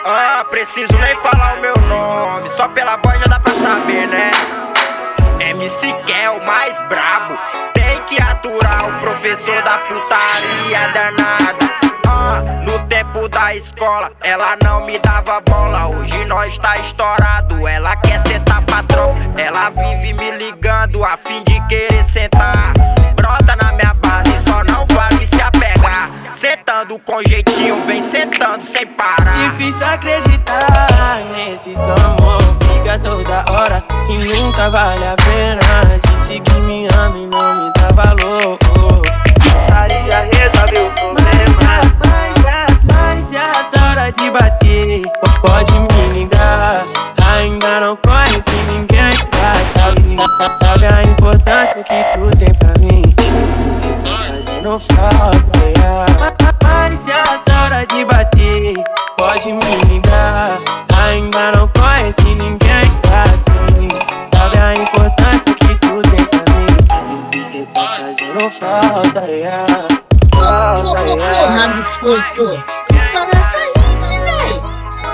Preciso nem falar o meu nome, só pela voz já dá pra saber, né? MC que é o mais brabo, tem que aturar o professor da putaria danada. No tempo da escola, ela não me dava bola, hoje nós tá estourado. Ela quer sentar patrão, ela vive me ligando a fim de querer sentar. Brota na minha base, só não vale se apegar. Sentando com jeitinho, vem sentando sem parar. Difícil acreditar nesse teu amor, fica toda hora e nunca vale a pena. Disse que me ama e não me dá valor. Já resolveu o problema. Mas se essa hora de bater, pode me ligar. Ainda não conhece ninguém sabe a importância que tu tem pra mim, fazendo falta, yeah. Mas se essa hora de bater, pode me ligar. Ainda não conhece ninguém assim, sabe a importância que tu tem pra mim, fazendo falta, yeah. Porra, biscoito, só nessa hit, véi.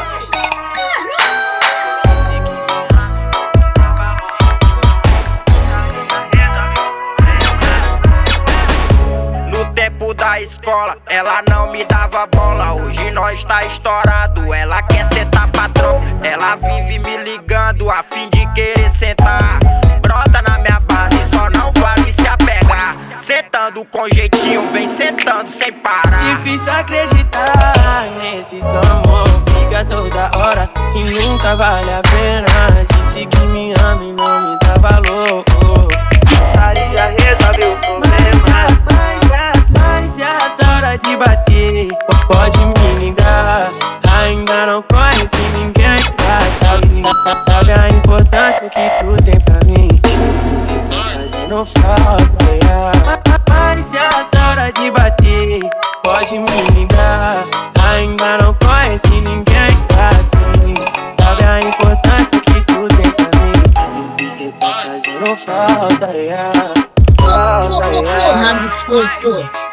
No tempo da escola, ela não me dava bola, hoje nós tá estourado. Ela quer sentar patrão, ela vive me ligando a fim de querer sentar. Brota na minha base, só não vale se apegar. Sentando com jeitinho, vem sentando sem parar. Difícil acreditar nesse teu amor, fica toda hora e nunca vale a pena. Disse que me ama e não me dá valor. Já resolveu o problema. Mas se essa hora de bater, pode me ligar. Ainda não conhece ninguém sabe a importância que tu tem pra mim, fazendo falta, yeah. Mas se essa hora de bater, pode me ligar. Ainda não conhece ninguém assim, sabe a importância que tu tem pra mim, fazendo falta, yeah. Porra, biscoito.